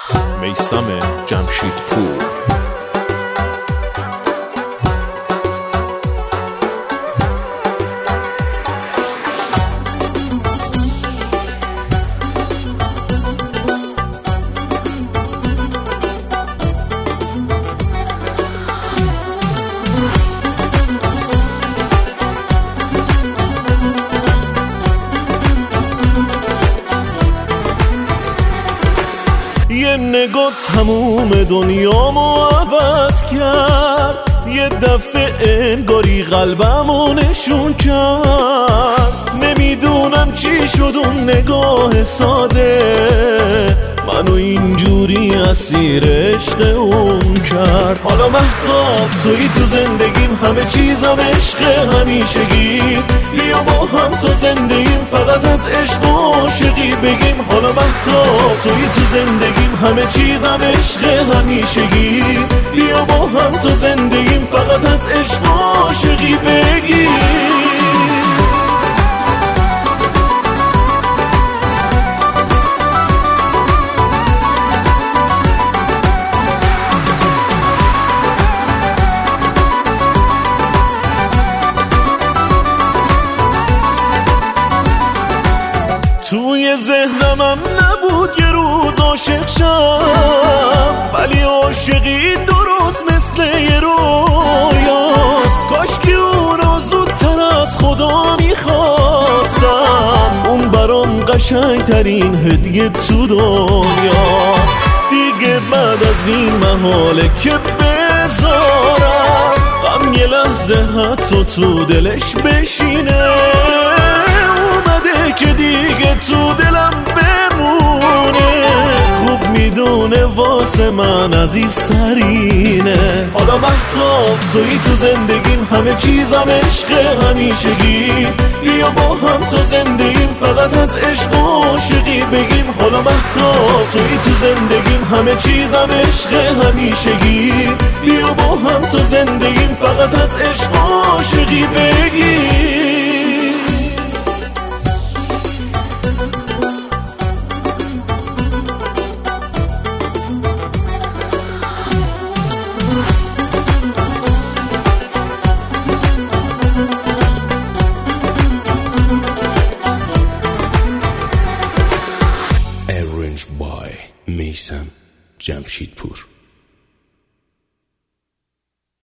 میثم جمشیدپور. یه نگاه تموم دنیامو عوض کرد، یه دفعه انگاری قلبمو نشون کرد. نمیدونم چی شد اون نگاه ساده، منو اینجوری اسیر عشق اون کرد. حالا مهتاب تویی تو زندگیم، همه چیزم عشق همیشگی. بیا با هم تو زندگیم، فقط از عشق و عاشقی بگیم. حالا مهتاب تویی تو زندگیم، همه چیزم عشق همیشگی. بیا با هم تو زندگیم، فقط از عشق و عاشقی بگیم. توی ذهنمم نبود یه روز عاشق شم، ولی عاشقی درست مثل یه رویاست. کاش که اونو زودتر از خدا میخواستم، اون برام قشنگترین هدیه تو دنیاست. دیگه بعد از این محاله که بذارم غم یه لحظه حتی تو دلش بشینه. که دیگه تو دلم بمونه، خوب میدونه واسه من عزیزترینه. حالا مهتاب تویی تو زندگیم، همه چیزم عشق همیشگی. بیا با هم تو زندگیم، فقط از عشق و عاشقی بگیم. حالا مهتاب تویی تو زندگیم، همه چیزم عشق همیشگی. بیا با هم تو زندگیم، فقط از عشق و عاشقی بگیم.